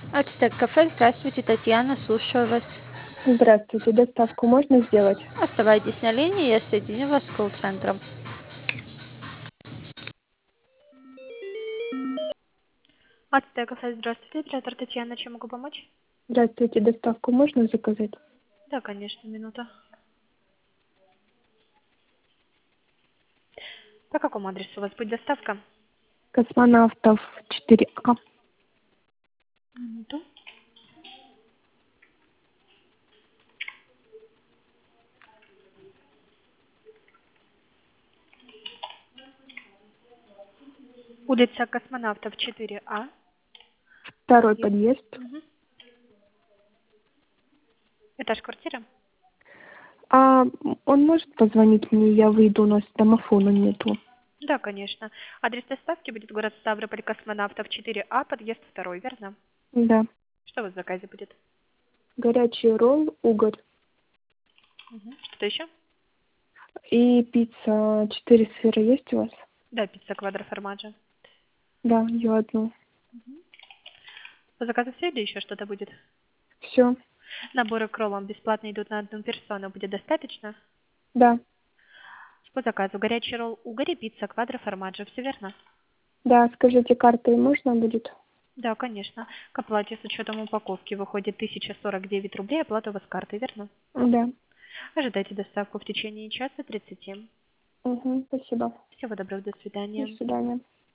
Ацтек кафе, здравствуйте, Татьяна, слушаю вас. Здравствуйте, доставку можно сделать? Оставайтесь на линии, я соединю вас с колл-центром. Ацтек кафе, здравствуйте, оператор Татьяна, чем могу помочь? Здравствуйте, доставку можно заказать? Да, конечно, минута. По какому адресу у вас будет доставка? Космонавтов 4А. Минуту. Улица Космонавтов 4А. Второй Подъезд. подъезд. Мгм. Этаж квартиры? Он может позвонить мне, я выйду, у нас домофона нету. Да, конечно. Адрес доставки будет город Ставрополь, Космонавтов 4А, подъезд 2, верно? Да. Что у вас в заказе будет? Горячий ролл, угорь Что-то еще? и пицца 4 сыра есть у вас? Да, пицца квадроформаджо. Да, ее одну. По заказу все или еще что-то будет? Все. Наборы к роллам бесплатно идут на одну персону. Будет достаточно? Да. По заказу горячий ролл угорь и пицца квадроформаджо. Все верно? Да, скажите, картой можно будет? Да, конечно. К оплате с учетом упаковки выходит 1049 рублей. Оплата у вас картой, верно? Да. Ожидайте доставку в течение часа 30. Угу, спасибо. Всего доброго, до До свидания. свидания.